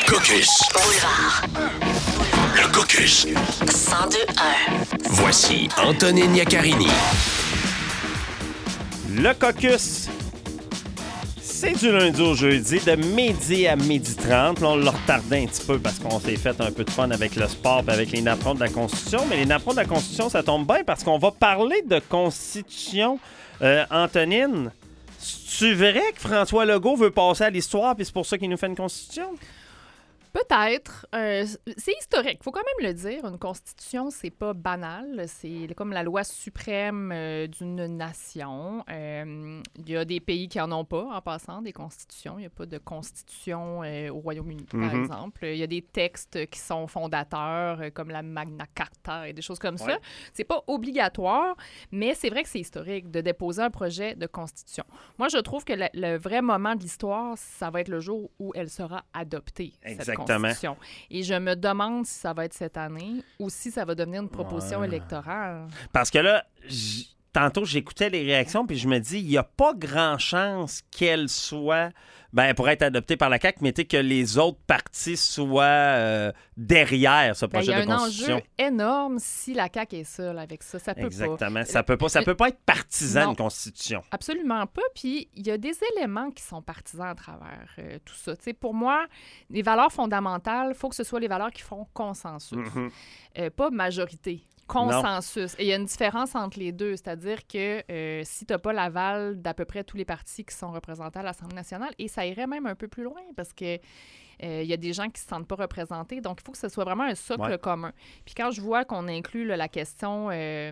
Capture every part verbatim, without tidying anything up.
Caucus. Boulevard. Le Caucus. cent deux un. Voici Antonine Iaccarini. Le Caucus. C'est du lundi au jeudi, de midi à midi trente. Là, on l'a retardé un petit peu parce qu'on s'est fait un peu de fun avec le sport et avec les napperons de la Constitution. Mais les napperons de la Constitution, ça tombe bien parce qu'on va parler de Constitution. Euh, Antonine, c'est vrai que François Legault veut passer à l'histoire puis c'est pour ça qu'il nous fait une Constitution? Peut-être. Euh, c'est historique. Il faut quand même le dire. Une constitution, c'est pas banal. C'est comme la loi suprême euh, d'une nation. Il euh, y a des pays qui en ont pas, en passant, des constitutions. Il n'y a pas de constitution euh, au Royaume-Uni, par mm-hmm. exemple. Il y a des textes qui sont fondateurs, euh, comme la Magna Carta et des choses comme ouais. ça. C'est pas obligatoire, mais c'est vrai que c'est historique de déposer un projet de constitution. Moi, je trouve que le, le vrai moment de l'histoire, ça va être le jour où elle sera adoptée. Exactement. Constitution. Et je me demande si ça va être cette année ou si ça va devenir une proposition ouais. électorale. Parce que là, j... tantôt, j'écoutais les réactions puis je me dis, il n'y a pas grand chance qu'elle soit, ben, pour être adoptée par la C A Q, mais que les autres partis soient euh, derrière ce projet ben, de constitution. Il y a un enjeu énorme si la C A Q est seule avec ça. Ça peut Exactement. pas. Ça peut pas. Ça peut pas être partisan, une constitution. Absolument pas. Puis, il y a des éléments qui sont partisans à travers euh, tout ça. T'sais, pour moi, les valeurs fondamentales, il faut que ce soit les valeurs qui font consensus, mm-hmm. euh, pas majorité. Consensus. Non. Et il y a une différence entre les deux, c'est-à-dire que euh, si tu n'as pas l'aval d'à peu près tous les partis qui sont représentés à l'Assemblée nationale, et ça irait même un peu plus loin parce que il euh, y a des gens qui ne se sentent pas représentés, donc il faut que ce soit vraiment un socle ouais. commun. Puis quand je vois qu'on inclut là, la question euh,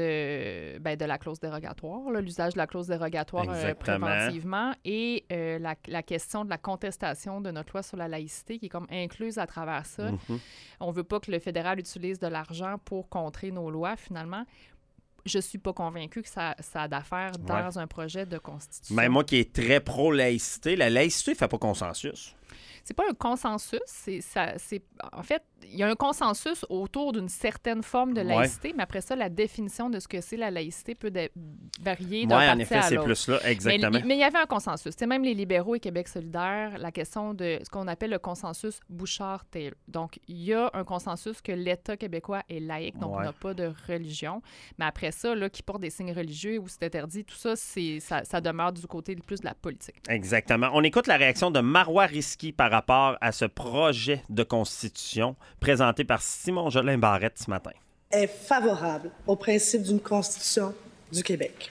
de, ben, de la clause dérogatoire, là, l'usage de la clause dérogatoire euh, préventivement, et euh, la, la question de la contestation de notre loi sur la laïcité qui est comme incluse à travers ça. Mm-hmm. On ne veut pas que le fédéral utilise de l'argent pour contrer nos lois, finalement. Je suis pas convaincue que ça, ça a d'affaires dans ouais. un projet de constitution. Mais moi qui est très pro-laïcité, la laïcité ne fait pas consensus. C'est pas un consensus, c'est, ça, c'est en fait, il y a un consensus autour d'une certaine forme de laïcité, ouais. mais après ça, la définition de ce que c'est la laïcité peut de, varier d'un ouais, parti en effet, à c'est l'autre. Plus là, exactement. Mais il y avait un consensus. C'est même les libéraux et Québec solidaire, la question de ce qu'on appelle le consensus Bouchard-Taylor. Donc, il y a un consensus que l'État québécois est laïque, donc ouais. on n'a pas de religion. Mais après ça, là, qui porte des signes religieux ou c'est interdit, tout ça, c'est, ça, ça demeure du côté plus de la politique. Exactement. On écoute la réaction de Marois Risky par rapport à ce projet de constitution présenté par Simon Jolin Barrette ce matin. Est favorable au principe d'une constitution du Québec.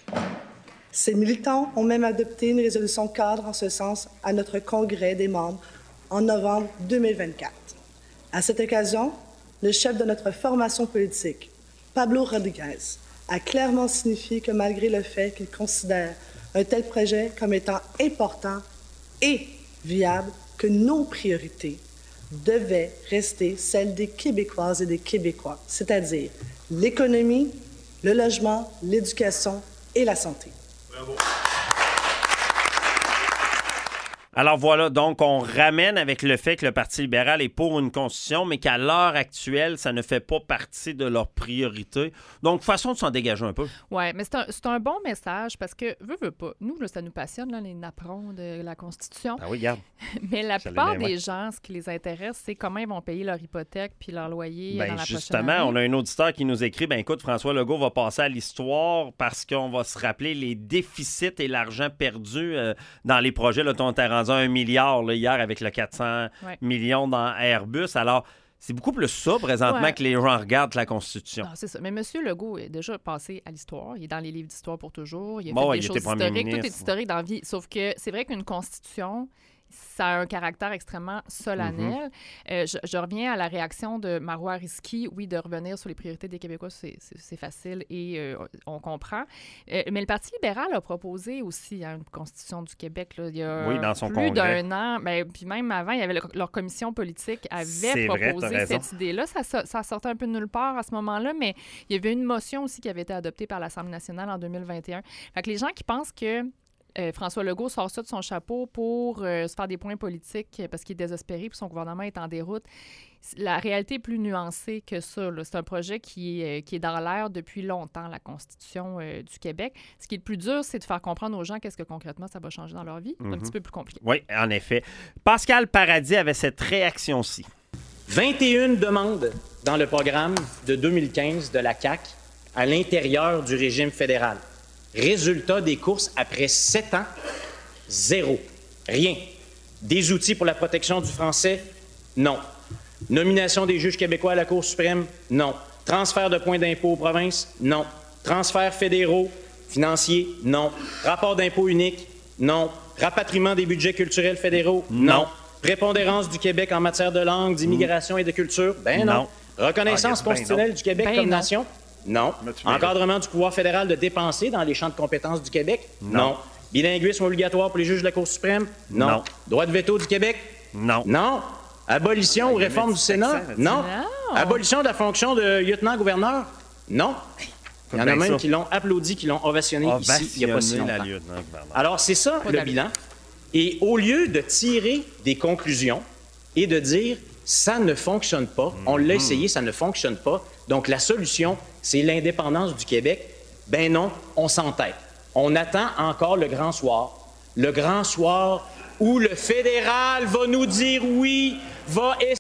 Ces militants ont même adopté une résolution cadre en ce sens à notre congrès des membres en novembre deux mille vingt-quatre. À cette occasion, le chef de notre formation politique, Pablo Rodriguez, a clairement signifié que malgré le fait qu'il considère un tel projet comme étant important et viable, que nos priorités devaient rester celles des Québécoises et des Québécois, c'est-à-dire l'économie, le logement, l'éducation et la santé. Bravo. Alors voilà, donc on ramène avec le fait que le Parti libéral est pour une constitution, mais qu'à l'heure actuelle, ça ne fait pas partie de leurs priorités. Donc, façon de s'en dégager un peu. Oui, mais c'est un, c'est un bon message parce que, veux, veux pas, nous, là, ça nous passionne, là, les napperons de la Constitution. Ah oui, regarde. Mais la plupart des gens, ce qui les intéresse, c'est comment ils vont payer leur hypothèque puis leur loyer ben, dans la justement, prochaine année. On a un auditeur qui nous écrit, ben écoute, François Legault va passer à l'histoire parce qu'on va se rappeler les déficits et l'argent perdu euh, dans les projets. Là, on t'a rendu un milliard là, hier avec le quatre cents ouais. millions dans Airbus. Alors, c'est beaucoup plus ça, présentement, ouais. que les gens regardent la Constitution. Non, c'est ça. Mais M. Legault est déjà passé à l'histoire. Il est dans les livres d'histoire pour toujours. Il a bon, fait il des choses historiques. Ministre. Tout est historique dans la vie. Sauf que c'est vrai qu'une Constitution, ça a un caractère extrêmement solennel. Mm-hmm. Euh, je, je reviens à la réaction de Marois Risky. Oui, de revenir sur les priorités des Québécois, c'est, c'est, c'est facile et euh, on comprend. Euh, mais le Parti libéral a proposé aussi hein, une constitution du Québec. Là, il y a oui, dans son plus congrès. d'un an. Ben, puis même avant, il y avait le, leur commission politique avait c'est proposé vrai, cette idée-là. Ça, ça, ça sortait un peu de nulle part à ce moment-là, mais il y avait une motion aussi qui avait été adoptée par l'Assemblée nationale en deux mille vingt et un. Fait que les gens qui pensent que euh, François Legault sort ça de son chapeau pour euh, se faire des points politiques parce qu'il est désespéré puis son gouvernement est en déroute. La réalité est plus nuancée que ça. Là. C'est un projet qui est, qui est dans l'air depuis longtemps, la Constitution euh, du Québec. Ce qui est le plus dur, c'est de faire comprendre aux gens qu'est-ce que concrètement ça va changer dans leur vie. C'est mm-hmm. un petit peu plus compliqué. Oui, en effet. Pascal Paradis avait cette réaction-ci. vingt et une demandes dans le programme de deux mille quinze de la C A Q à l'intérieur du régime fédéral. Résultat des courses après sept ans, zéro. Rien. Des outils pour la protection du français? Non. Nomination des juges québécois à la Cour suprême? Non. Transfert de points d'impôt aux provinces? Non. Transferts fédéraux, financiers? Non. Rapport d'impôt unique? Non. Rapatriement des budgets culturels fédéraux? Non. non. Prépondérance du Québec en matière de langue, d'immigration mmh. et de culture? Ben non. non. Reconnaissance ah, constitutionnelle ben du Québec ben comme non. nation? Non. Encadrement du pouvoir fédéral de dépenser dans les champs de compétences du Québec? Non. non. Bilinguisme obligatoire pour les juges de la Cour suprême? Non. non. Droit de veto du Québec? Non. Non. Abolition ou réforme du Sénat? Non. non. Abolition de la fonction de lieutenant-gouverneur? Non. Il y en a même ça. qui l'ont applaudi, qui l'ont ovationné, ovationné ici, il n'y a pas si longtemps. Alors, c'est ça, pas le bilan. Et au lieu de tirer des conclusions et de dire « ça ne fonctionne pas, mm-hmm. on l'a essayé, ça ne fonctionne pas, donc la solution, c'est l'indépendance du Québec », ben non, on s'entête. On attend encore le grand soir. Le grand soir où le fédéral va nous dire oui, va essayer.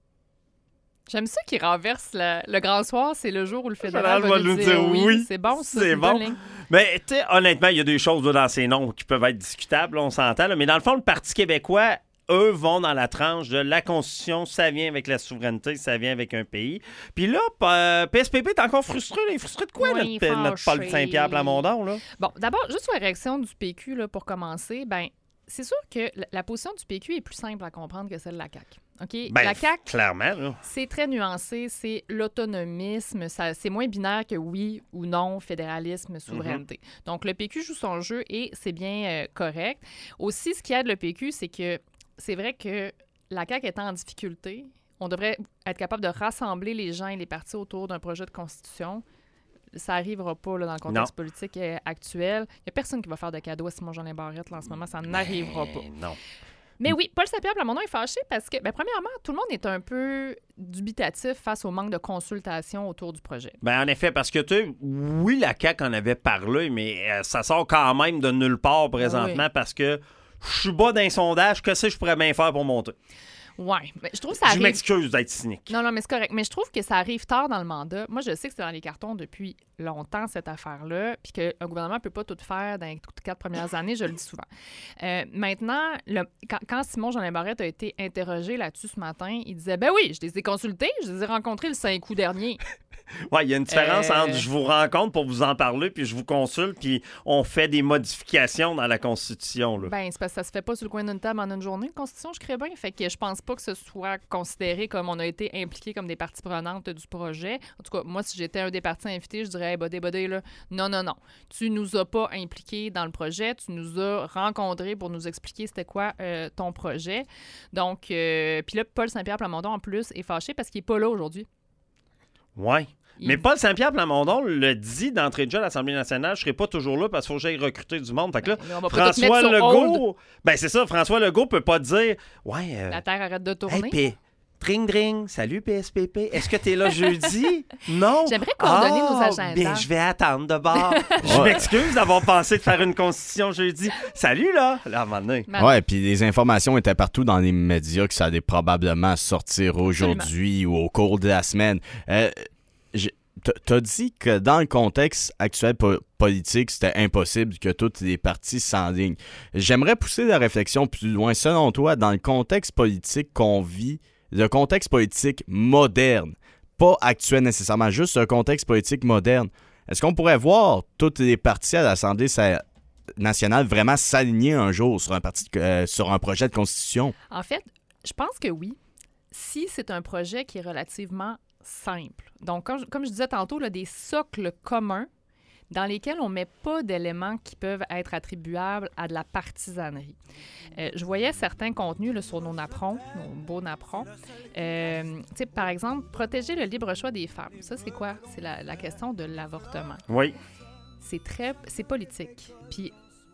J'aime ça qu'il renverse la... le grand soir, c'est le jour où le fédéral va, va nous dire, dire oui. oui. C'est bon, ça, c'est, c'est bon. Mais tu sais, honnêtement, il y a des choses là, dans ces noms qui peuvent être discutables, on s'entend. Là, mais dans le fond, le Parti québécois, eux, vont dans la tranche de la Constitution, ça vient avec la souveraineté, ça vient avec un pays. Puis là, euh, P S P P est encore frustré. Là. Il est frustré de quoi, oui, notre, notre Paul Saint-Pierre Plamondon? Là? Bon, d'abord, juste sur la réaction du P Q, là, pour commencer, ben c'est sûr que la position du P Q est plus simple à comprendre que celle de la C A Q. OK? Ben, la C A Q, clairement, là. C'est très nuancé, c'est l'autonomisme, ça, c'est moins binaire que oui ou non, fédéralisme, souveraineté. Mm-hmm. Donc, le P Q joue son jeu et c'est bien euh, correct. Aussi, ce qui aide le P Q, c'est que c'est vrai que la C A Q étant en difficulté, on devrait être capable de rassembler les gens et les partis autour d'un projet de constitution. Ça n'arrivera pas là, dans le contexte non. politique euh, actuel. Il n'y a personne qui va faire de cadeau à Simon-Jeanin Barrette là, en ce moment. Ça n'arrivera pas. Non. Mais oui, Paul Saint-Pierre Plamondon est fâché parce que, bien, premièrement, tout le monde est un peu dubitatif face au manque de consultation autour du projet. Bien, en effet, parce que, tu sais, oui, la C A Q en avait parlé, mais euh, ça sort quand même de nulle part présentement oui. parce que je suis bas d'un sondage. Que sais-je pourrais bien faire pour monter? Oui, mais je trouve que ça arrive... Je m'excuse d'être cynique. Non, non, mais c'est correct. Mais je trouve que ça arrive tard dans le mandat. Moi, je sais que c'est dans les cartons depuis longtemps, cette affaire-là, puis qu'un gouvernement ne peut pas tout faire dans les quatre premières années, je le dis souvent. Euh, maintenant, le, quand, quand Simon-Jeanin Barrette a été interrogé là-dessus ce matin, il disait « Ben oui, je les ai consultés, je les ai rencontrés le cinq août dernier. » Oui, il y a une différence euh... entre je vous rencontre pour vous en parler, puis je vous consulte, puis on fait des modifications dans la Constitution. Là. Ben, c'est parce que ça se fait pas sur le coin d'une table en une journée, la Constitution, je crée bien. Fait que je pense pas que ce soit considéré comme on a été impliqué comme des parties prenantes du projet. En tout cas, moi, si j'étais un des partis invités, je dirais hey, bodé, bodé, là. Non, non, non. Tu nous as pas impliqués dans le projet, tu nous as rencontrés pour nous expliquer c'était quoi euh, ton projet. Donc, euh, puis là, Paul Saint-Pierre Plamondon, en plus, est fâché parce qu'il est pas là aujourd'hui. Oui. Il... Mais Paul Saint-Pierre Plamondon le dit d'entrée de jeu à l'Assemblée nationale, je serai pas toujours là parce qu'il faut que j'aille recruter du monde. Fait que là, ben, François Legault, ben c'est ça, François Legault peut pas dire ouais. Euh, la Terre arrête de tourner. Hey, p- Dring, dring, salut P S P P. Est-ce que tu es là jeudi? Non. J'aimerais coordonner ah, nos agendas. Bien, je vais attendre de bord. Je m'excuse d'avoir pensé de faire une constitution jeudi. Salut, là. Là, à un moment donné. Ouais, puis les informations étaient partout dans les médias que ça allait probablement sortir aujourd'hui Absolument. ou au cours de la semaine. Euh, T'as dit que dans le contexte actuel po- politique, c'était impossible que toutes les partis s'enlignent. J'aimerais pousser la réflexion plus loin. Selon toi, dans le contexte politique qu'on vit, le contexte politique moderne, pas actuel nécessairement, juste un contexte politique moderne, est-ce qu'on pourrait voir toutes les partis à l'Assemblée nationale vraiment s'aligner un jour sur un, parti, euh, sur un projet de constitution? En fait, je pense que oui. Si c'est un projet qui est relativement simple. Donc, comme je, comme je disais tantôt, là, des socles communs dans lesquels on ne met pas d'éléments qui peuvent être attribuables à de la partisanerie. Euh, je voyais certains contenus là, sur nos napperons, nos beaux napperons. Euh, par exemple, protéger le libre choix des femmes. Ça, c'est quoi? C'est la, la question de l'avortement. Oui. C'est très... C'est politique. Puis,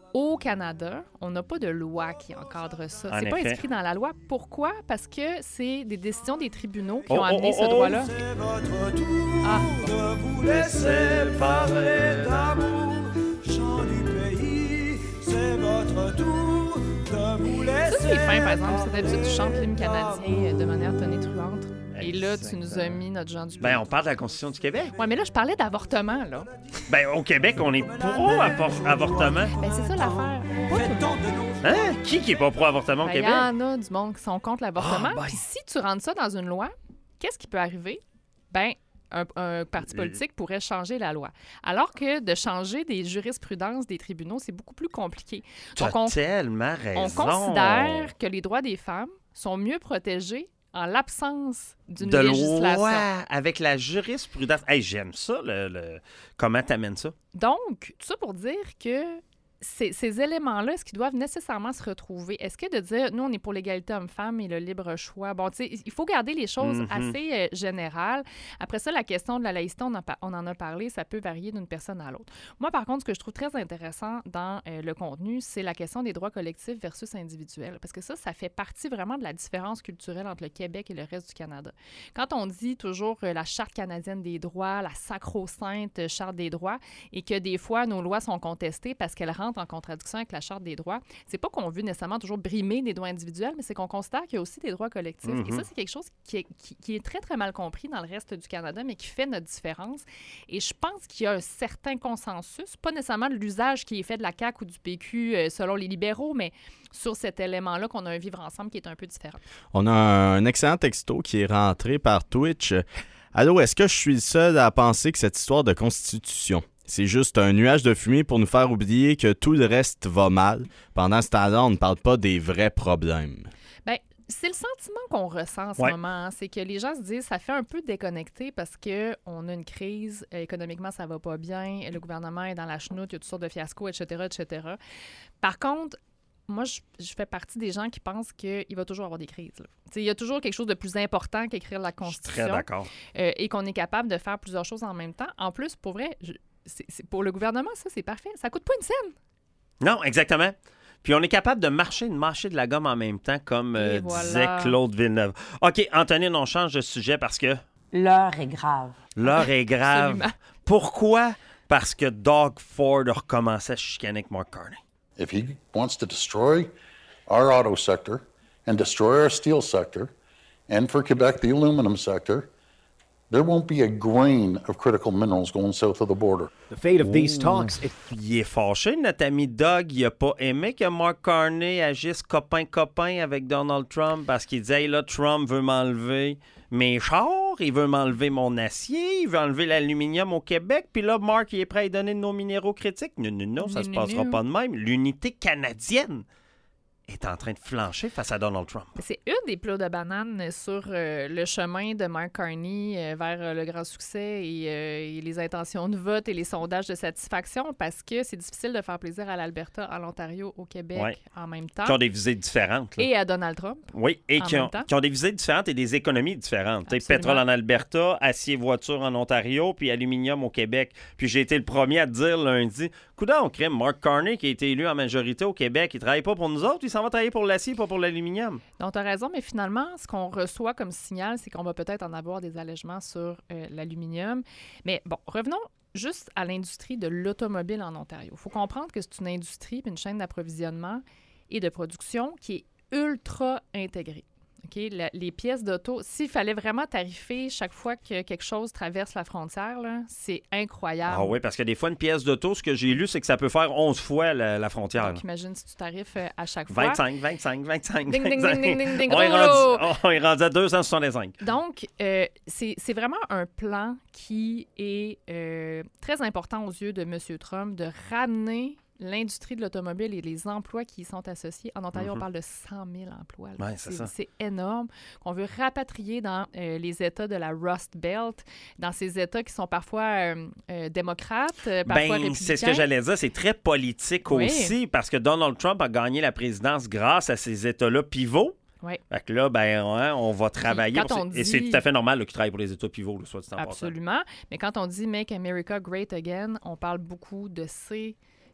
Au Canada, on n'a pas de loi qui encadre ça. En C'est pas effet. inscrit dans la loi. Pourquoi? Parce que c'est des décisions des tribunaux qui Oh, ont amené oh, oh, ce oh. droit-là. C'est votre tour Ah. de vous laisser parler d'amour. Chant du pays, c'est votre tour de vous laisser. Ça, c'est fin, par exemple. C'est d'habitude, tu chantes l'hymne canadien de manière tonitruante. Et là, tu nous as mis notre Jean Dubé. Ben, on parle de la Constitution du Québec. Ouais, mais là, je parlais d'avortement, là. Ben, au Québec, on est pro-avortement. Ben, c'est ça l'affaire. Pas tout le monde. Hein? Qui qui est pas pro-avortement au Ben, il y Québec? en a du monde qui sont contre l'avortement. Ah, ben. Puis si tu rentres ça dans une loi, qu'est-ce qui peut arriver? Ben, un, un parti politique pourrait changer la loi. Alors que de changer des jurisprudences des tribunaux, c'est beaucoup plus compliqué. Tu as on, tellement raison. on considère que les droits des femmes sont mieux protégés en l'absence d'une de législation. loi avec la jurisprudence. Hey, j'aime ça, le, le... comment t'amènes ça? Donc, tout ça pour dire que ces, ces éléments-là, est-ce qu'ils doivent nécessairement se retrouver? Est-ce que de dire, nous, on est pour l'égalité homme-femme et le libre choix, bon, tu sais, il faut garder les choses Mhm. assez euh, générales. Après ça, la question de la laïcité, on, a pa- on en a parlé, ça peut varier d'une personne à l'autre. Moi, par contre, ce que je trouve très intéressant dans euh, le contenu, c'est la question des droits collectifs versus individuels. Parce que ça, ça fait partie vraiment de la différence culturelle entre le Québec et le reste du Canada. Quand on dit toujours euh, la Charte canadienne des droits, la sacro-sainte Charte des droits, et que des fois, nos lois sont contestées parce qu'elles rentrent en contradiction avec la Charte des droits, c'est pas qu'on veut nécessairement toujours brimer des droits individuels, mais c'est qu'on considère qu'il y a aussi des droits collectifs. Mm-hmm. Et ça, c'est quelque chose qui est, qui, qui est très, très mal compris dans le reste du Canada, mais qui fait notre différence. Et je pense qu'il y a un certain consensus, pas nécessairement de l'usage qui est fait de la C A Q ou du P Q euh, selon les libéraux, mais sur cet élément-là qu'on a un vivre ensemble qui est un peu différent. On a un excellent texto qui est rentré par Twitch. Allô, est-ce que je suis le seul à penser que cette histoire de constitution, c'est juste un nuage de fumée pour nous faire oublier que tout le reste va mal? Pendant ce temps-là, on ne parle pas des vrais problèmes. Bien, c'est le sentiment qu'on ressent en ce Ouais. moment. hein. C'est que les gens se disent ça fait un peu déconnecté parce qu'on a une crise, euh, économiquement, ça va pas bien, le gouvernement est dans la chenoute, il y a toutes sortes de fiascos, et cetera, et cetera. Par contre, moi, je, je fais partie des gens qui pensent qu'il va toujours avoir des crises. là. Tu sais, il y a toujours quelque chose de plus important qu'écrire la Je suis Constitution. très d'accord. euh, et qu'on est capable de faire plusieurs choses en même temps. En plus, pour vrai, je- c'est, c'est- pour le gouvernement, ça, c'est parfait. Ça coûte pas une scène. Non, exactement. Puis on est capable de marcher, de marcher de la gomme en même temps, comme euh, Et voilà. disait Claude Villeneuve. OK, Antonine, on change de sujet parce que L'heure est grave. l'heure est grave. Absolument. Pourquoi? Parce que Doug Ford a recommencé à chicaner avec Mark Carney. If he wants to destroy our auto sector and destroy our steel sector, and for Quebec, the aluminum sector, there won't be a grain of critical minerals going south of the border. The fate of these talks, it Il est fâché, notre ami Doug. Il a pas aimé que Mark Carney agisse copain-copain avec Donald Trump parce qu'il disait, hey, là, Trump veut m'enlever mes chars, il veut m'enlever mon acier, il veut enlever l'aluminium au Québec, puis là, Mark, il est prêt à lui donner de nos minéraux critiques. Non, non, non, ça se Non, non, passera non. pas de même. L'unité canadienne est en train de flancher face à Donald Trump. C'est une des plots de banane sur euh, le chemin de Mark Carney euh, vers euh, le grand succès et, euh, et les intentions de vote et les sondages de satisfaction parce que c'est difficile de faire plaisir à l'Alberta, à l'Ontario, au Québec Ouais. en même temps Qui ont des visées différentes. là. et à Donald Trump. Oui, et En qui même ont, temps. qui ont des visées différentes et des économies différentes. Tu sais, Absolument. pétrole en Alberta, acier voiture en Ontario, puis aluminium au Québec. Puis j'ai été le premier à te dire lundi, coudonc, crème, Mark Carney, qui a été élu en majorité au Québec, il travaille pas pour nous autres, il s'en va travailler pour l'acier, pas pour l'aluminium. Donc, tu as raison, mais finalement, ce qu'on reçoit comme signal, c'est qu'on va peut-être en avoir des allègements sur euh, l'aluminium. Mais bon, revenons juste à l'industrie de l'automobile en Ontario. Il faut comprendre que c'est une industrie puis une chaîne d'approvisionnement et de production qui est ultra intégrée. OK? La- les pièces d'auto, s'il fallait vraiment tarifer chaque fois que quelque chose traverse la frontière, là, c'est incroyable. Ah oui, parce que des fois, une pièce d'auto, ce que j'ai lu, c'est que ça peut faire onze fois la, la frontière. Donc, là. imagine si tu tarifes euh, à chaque fois. vingt-cinq, vingt-cinq, vingt-cinq, Ding, ding, vingt-cinq. ding, ding, ding, On est gros. rendu, on est rendu à deux cent soixante-cinq. Donc, euh, c'est c'est vraiment un plan qui est euh, très important aux yeux de M. Trump de ramener l'industrie de l'automobile et les emplois qui y sont associés. En Ontario, Mhm. on parle de cent mille emplois. là. Ouais, c'est ça. c'est énorme. Qu'on veut rapatrier dans euh, les États de la Rust Belt, dans ces États qui sont parfois euh, euh, démocrates, euh, parfois Ben, républicains. c'est ce que j'allais dire. C'est très politique Oui. aussi parce que Donald Trump a gagné la présidence grâce à ces États-là pivots. Oui. Fait que là, ben, ouais, on va travailler. quand pour on ça. Et c'est dit- tout à fait normal là, qu'ils travaillent pour les États pivots, là, soit dit en passant. Absolument. Mais quand on dit Make America Great Again, on parle beaucoup de ces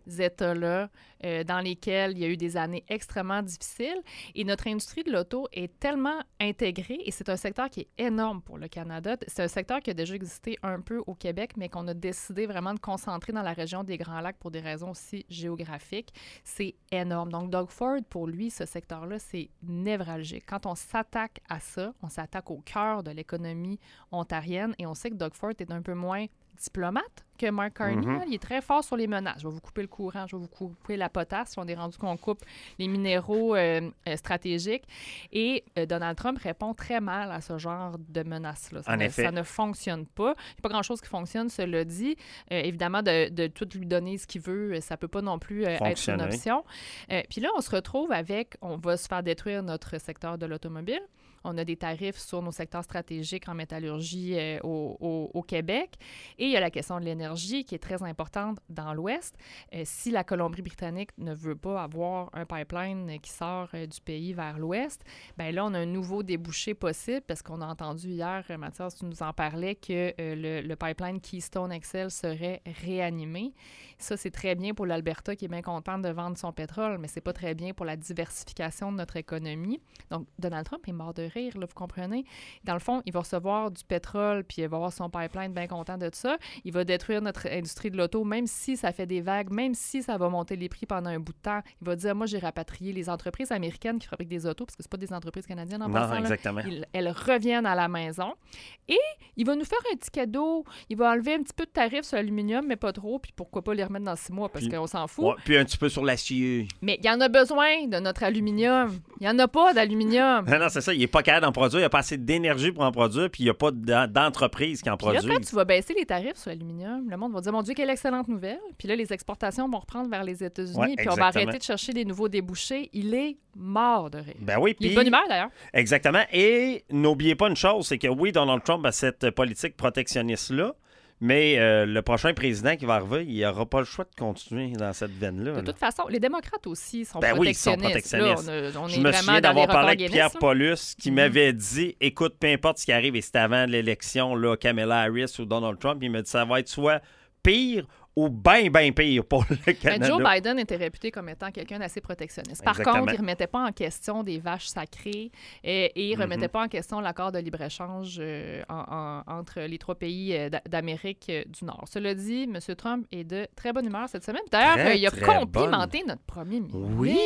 États-là euh, dans lesquels il y a eu des années extrêmement difficiles. Et notre industrie de l'auto est tellement intégrée, et c'est un secteur qui est énorme pour le Canada. C'est un secteur qui a déjà existé un peu au Québec, mais qu'on a décidé vraiment de concentrer dans la région des Grands Lacs pour des raisons aussi géographiques. C'est énorme. Donc, Doug Ford, pour lui, ce secteur-là, c'est névralgique. Quand on s'attaque à ça, on s'attaque au cœur de l'économie ontarienne, et on sait que Doug Ford est un peu moins diplomate que Mark Carney. Mm-hmm. Il est très fort sur les menaces. Je vais vous couper le courant, je vais vous couper la potasse. On est rendu qu'on coupe les minéraux euh, euh, stratégiques. Et euh, Donald Trump répond très mal à ce genre de menaces-là. Ça, en ne, effet. ça ne fonctionne pas. Il n'y a pas grand-chose qui fonctionne, cela dit. Euh, évidemment, de, de tout lui donner ce qu'il veut, ça ne peut pas non plus euh, être une option. Euh, Puis là, on se retrouve avec, on va se faire détruire notre secteur de l'automobile. On a des tarifs sur nos secteurs stratégiques en métallurgie euh, au, au, au Québec. Et il y a la question de l'énergie qui est très importante dans l'Ouest. Euh, si la Colombie-Britannique ne veut pas avoir un pipeline qui sort euh, du pays vers l'Ouest, bien là, on a un nouveau débouché possible parce qu'on a entendu hier, Mathias, tu nous en parlais, que euh, le, le pipeline Keystone X L serait réanimé. Ça, c'est très bien pour l'Alberta qui est bien contente de vendre son pétrole, mais c'est pas très bien pour la diversification de notre économie. Donc, Donald Trump est mort de rire, là, vous comprenez? Dans le fond, il va recevoir du pétrole puis il va avoir son pipeline bien content de ça. Il va détruire notre industrie de l'auto, même si ça fait des vagues, même si ça va monter les prix pendant un bout de temps. Il va dire, moi, j'ai rapatrié les entreprises américaines qui fabriquent des autos, parce que c'est pas des entreprises canadiennes en non, passant. Exactement. Là. Il, elles reviennent à la maison. Et il va nous faire un petit cadeau. Il va enlever un petit peu de tarif sur l'aluminium, mais pas trop. Puis pourquoi pas les remettre dans six mois, parce puis, qu'on s'en fout. Ouais, puis un petit peu sur l'acier. Mais il y en a besoin de notre aluminium. Il n'y en a pas d'aluminium. Non, non, c'est ça. Il n'est pas capable d'en produire. Il n'a pas assez d'énergie pour en produire, puis il n'y a pas d'entreprise qui en puis là, produit. quand tu vas baisser les tarifs sur l'aluminium, le monde va dire, mon Dieu, quelle excellente nouvelle. Puis là, les exportations vont reprendre vers les États-Unis, ouais, puis exactement. on va arrêter de chercher des nouveaux débouchés. Il est mort de rire. Ben oui, il est puis... de bonne humeur, d'ailleurs. Exactement. Et n'oubliez pas une chose, c'est que oui, Donald Trump a cette politique protectionniste-là, mais euh, le prochain président qui va arriver, il n'aura pas le choix de continuer dans cette veine-là. De là. toute façon, les démocrates aussi sont ben protectionnistes. Oui, ils sont protectionnistes. Là, on, a, on Je est me vraiment souviens dans d'avoir les parlé records avec Pierre Guinness, Paulus qui mm-hmm. m'avait dit, écoute, peu importe ce qui arrive, et c'était avant l'élection, là, Kamala Harris ou Donald Trump, il m'a dit, ça va être soit pire ou bien, bien pire pour le Canada. Joe Biden était réputé comme étant quelqu'un d'assez protectionniste. Par Exactement. contre, il ne remettait pas en question des vaches sacrées et, et il ne remettait Mm-hmm. pas en question l'accord de libre-échange euh, en, en, entre les trois pays euh, d'Amérique euh, du Nord. Cela dit, M. Trump est de très bonne humeur cette semaine. D'ailleurs, euh, il a complimenté bonne. notre premier ministre.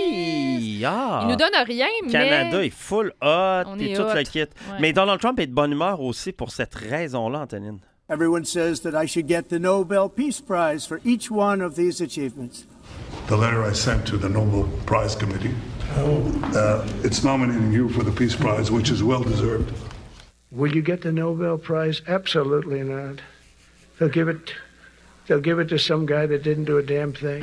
Oui! Ah. Il nous donne rien, mais... Canada est full hot, puis tout hot. le kit. Ouais. Mais Donald Trump est de bonne humeur aussi pour cette raison-là, Antonine. Everyone says that I should get the Nobel Peace Prize for each one of these achievements. The letter I sent to the Nobel Prize Committee, uh, it's nominating you for the Peace Prize, which is well deserved. Will you get the Nobel Prize? Absolutely not. They'll give it, they'll give it to some guy that didn't do a damn thing.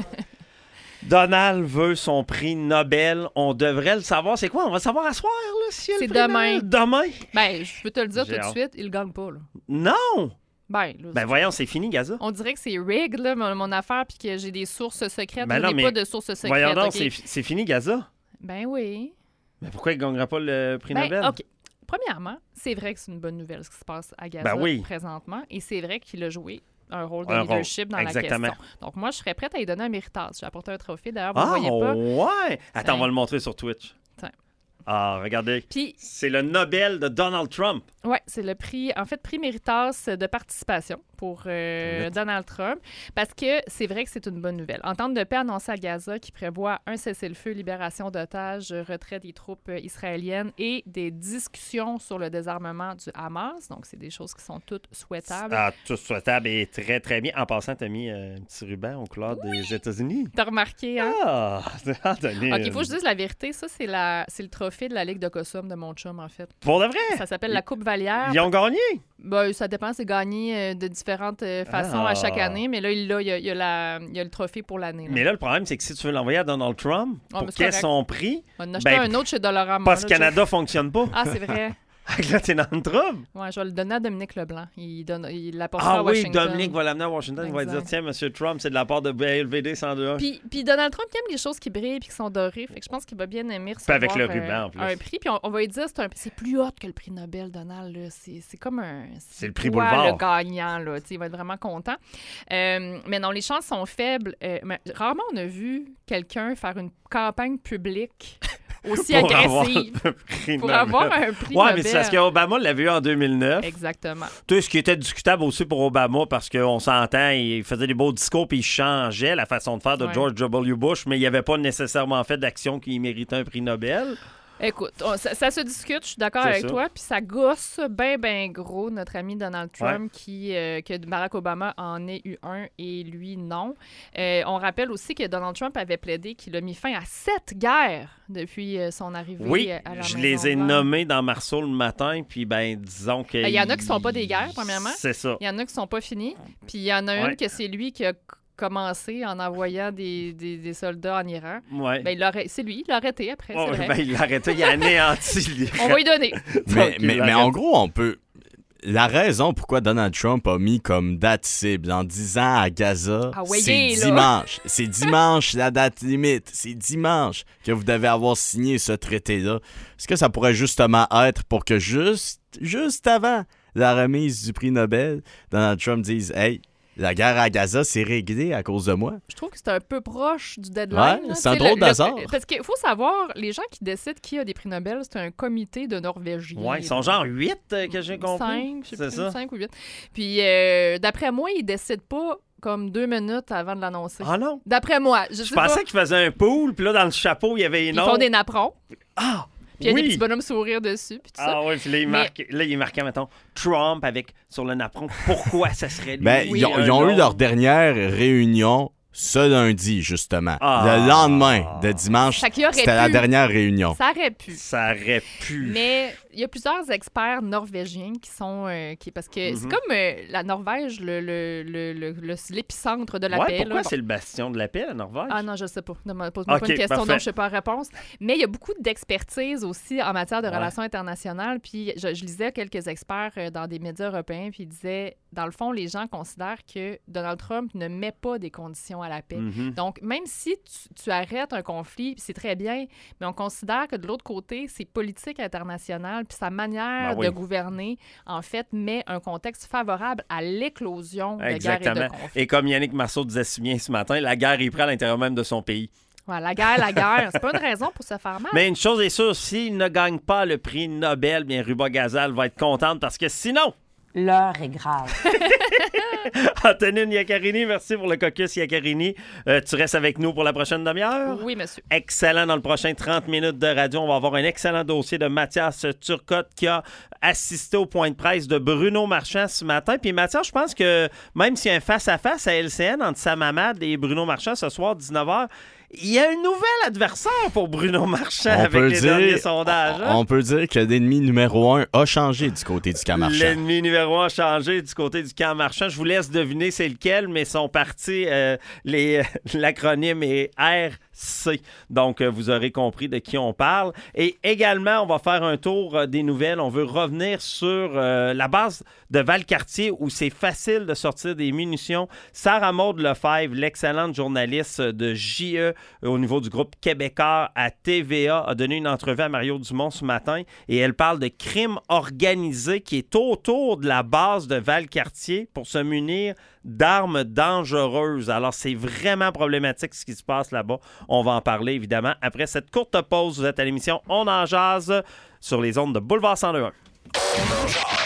Donald veut son prix Nobel. On devrait le savoir. C'est quoi? On va savoir à soir, là, si C'est demain. Nobel. Demain? Ben, je peux te le dire J'ai tout de hâte. suite, il ne gagne pas, là. Non! Ben, là, Ben voyons, c'est fini, Gaza. on dirait que c'est rigged, là, mon, mon affaire, puis que j'ai des sources secrètes. Ben je non, n'ai mais pas de sources secrètes. Voyons donc, okay? c'est, c'est fini, Gaza. Ben oui. Mais pourquoi il ne gagnera pas le prix Ben, Nobel? OK. Premièrement, c'est vrai que c'est une bonne nouvelle ce qui se passe à Gaza Ben oui. présentement. Et c'est vrai qu'il a joué un rôle de Un leadership rôle. dans Exactement. la question. Donc, moi, je serais prête à lui donner un méritage. J'ai apporté un trophée. D'ailleurs, vous Ah, ne voyez pas. ouais! Attends, Tiens. on va le montrer sur Twitch. Tiens. Ah, regardez. Puis, C'est le Nobel de Donald Trump. oui, c'est le prix, en fait, prix Méritas de participation pour euh, Donald Trump, parce que c'est vrai que c'est une bonne nouvelle. Entente de paix annoncée à Gaza qui prévoit un cessez-le-feu, libération d'otages, retrait des troupes euh, israéliennes et des discussions sur le désarmement du Hamas. Donc, c'est des choses qui sont toutes souhaitables. Ah, tout souhaitable et très, très bien. En passant, tu as mis euh, un petit ruban aux couleurs Oui. des États-Unis. T'as remarqué, hein? Ah, Anthony. OK, il faut que je dise la vérité. Ça, c'est, la, c'est le trophée de la Ligue de Cossum de mon chum, en fait. Pour de vrai? Ça s'appelle la Coupe Vallière. Ils ont gagné? Ben, ça dépend, c'est gagné euh, de différentes euh, façons Ah. à chaque année, mais là, il, là, il, y a, il, y a la, il y a le trophée pour l'année. Là. Mais là, le problème, c'est que si tu veux l'envoyer à Donald Trump Ah, pour mais c'est qu'il ait correct. son prix, On en a acheté ben, un autre chez Dollarama. parce là, que Canada Jeff. fonctionne pas. Ah, c'est vrai. Là, t'es dans le trouble. Ouais, je vais le donner à Dominique Leblanc. Il, donne, il l'apportera Ah à oui, Washington. Dominique va l'amener à Washington. Il va dire, tiens, M. Trump, c'est de la part de B L V D cent deux un. Puis, puis Donald Trump, il aime les choses qui brillent et qui sont dorées. Fait que je pense qu'il va bien aimer recevoir avec le ruban, euh, en plus. un prix. Puis on, on va lui dire, c'est, un, c'est plus haut que le prix Nobel, Donald. Là. C'est, c'est comme un... C'est, c'est le prix toi, Boulevard. le gagnant. Là. Il va être vraiment content. Euh, mais non, les chances sont faibles. Euh, mais rarement, on a vu quelqu'un faire une campagne publique aussi pour agressive avoir prix pour Nobel. avoir un prix ouais, Nobel. mais c'est parce qu'Obama l'avait eu en deux mille neuf. Exactement. Tout ce qui était discutable aussi pour Obama, parce qu'on s'entend, il faisait des beaux discours puis il changeait la façon de faire de Ouais. George W. Bush, mais il n'avait pas nécessairement fait d'action qui méritait un prix Nobel. Écoute, on- ça, ça se discute, je suis d'accord C'est avec ça. toi, puis ça gosse bien, bien gros notre ami Donald Trump, qui, euh, que Barack Obama en ait eu un et lui non. Euh, on rappelle aussi que Donald Trump avait plaidé qu'il a mis fin à sept guerres depuis euh, son arrivée Oui, euh, à la je Maison les ai Blanche. nommés dans Marceau le matin, puis ben disons que... Il y en a qui sont pas des guerres, premièrement. C'est ça. Il y en a qui sont pas finis, puis il y en a Ouais. une que c'est lui qui a c- commencé en envoyant des, des, des soldats en Iran. Ouais. Ben, il l'a arrêté- c'est lui, il l'a arrêté après, Oh, c'est vrai. ben, il l'a arrêté, il a anéanti l'Iran. On va lui donner. Mais, Donc, il mais, mais arrête. en gros, on peut. La raison pourquoi Donald Trump a mis comme date cible en disant à Gaza, Ah ouais, c'est yeah, là. dimanche. C'est dimanche la date limite. C'est dimanche que vous devez avoir signé ce traité-là. Est-ce que ça pourrait justement être pour que juste, juste avant la remise du prix Nobel, Donald Trump dise « Hey, la guerre à Gaza, c'est réglé à cause de moi. » Je trouve que c'est un peu proche du deadline. Ouais, là. c'est un Tu sais, drôle le- le- d'hasard. Parce qu'il faut savoir, les gens qui décident qui a des prix Nobel, c'est un comité de Norvégiens. Ouais, ils sont genre huit, euh, que j'ai compris. Cinq, je sais C'est plus, ça. cinq ou huit. Puis, euh, d'après moi, ils décident pas comme deux minutes avant de l'annoncer. Ah non? D'après moi. Je, Je sais pensais pas. qu'ils faisaient un pool, puis là, dans le chapeau, il y avait Ils une font des napperons. Ah! Puis il y a oui. des petits bonhommes sourire dessus. Puis tout ça. Ah oui, puis là, il, Mais- marque, là, il marquait, mettons, Trump avec, sur le napperon. Pourquoi ça serait lui? Ben, ils ont, ils ont eu leur dernière réunion ce lundi, justement. Ah. Le lendemain de dimanche, Fait qu'il aurait c'était la pu. dernière réunion. Ça aurait pu. Ça aurait pu. Mais il y a plusieurs experts norvégiens qui sont... euh, qui, parce que c'est Mhm. comme euh, la Norvège, le, le, le, le- le- l'épicentre de la Ouais, paix. pourquoi là. c'est le bastion de la paix, la Norvège? Ah non, je sais pas. Ne me pose-moi pas Ok, une question parfait. dont je ne sais pas la réponse. Mais il y a beaucoup d'expertise aussi en matière de Ouais. relations internationales. Puis je, je lisais quelques experts euh, dans des médias européens, puis ils disaient, dans le fond, les gens considèrent que Donald Trump ne met pas des conditions à la paix. Mhm. Donc, même si tu, tu arrêtes un conflit, puis c'est très bien, mais on considère que de l'autre côté, c'est politique internationale, puis sa manière Ben oui. de gouverner, en fait, met un contexte favorable à l'éclosion de guerre et de Exactement. conflit. Et comme Yannick Marceau disait si bien ce matin, la guerre est prise à l'intérieur même de son pays. Voilà, la guerre, la guerre, c'est pas une raison pour se faire mal. Mais une chose est sûre, s'il ne gagne pas le prix Nobel, bien Ruba Gazal va être contente parce que sinon... L'heure est grave. Antonine Iaccarini, merci pour le caucus Iaccarini. Euh, tu restes avec nous pour la prochaine demi-heure? Oui, monsieur. Excellent. Dans le prochain trente minutes de radio, on va avoir un excellent dossier de Mathias Turcotte qui a assisté au point de presse de Bruno Marchand ce matin. Puis Mathias, je pense que même s'il y a un face-à-face à L C N entre Sam Hamad et Bruno Marchand ce soir, dix-neuf heures, il y a un nouvel adversaire pour Bruno Marchand On avec peut les dire- derniers sondages. hein? On peut dire que l'ennemi numéro un a changé du côté du camp marchand. L'ennemi numéro un a changé du côté du camp marchand. Je vous laisse deviner c'est lequel, mais son parti, euh, les, l'acronyme est R C. Donc, euh, vous aurez compris de qui on parle. Et également, on va faire un tour euh, des nouvelles. On veut revenir sur euh, la base de Valcartier où c'est facile de sortir des munitions. Sarah Maud Lefebvre, l'excellente journaliste de J E euh, au niveau du groupe québécois à T V A, a donné une entrevue à Mario Dumont ce matin et elle parle de crime organisé qui est autour de la base de Valcartier pour se munir d'armes dangereuses. Alors, c'est vraiment problématique ce qui se passe là-bas. On va en parler, évidemment. Après cette courte pause, vous êtes à l'émission On en jase sur les ondes de Boulevard cent deux point un.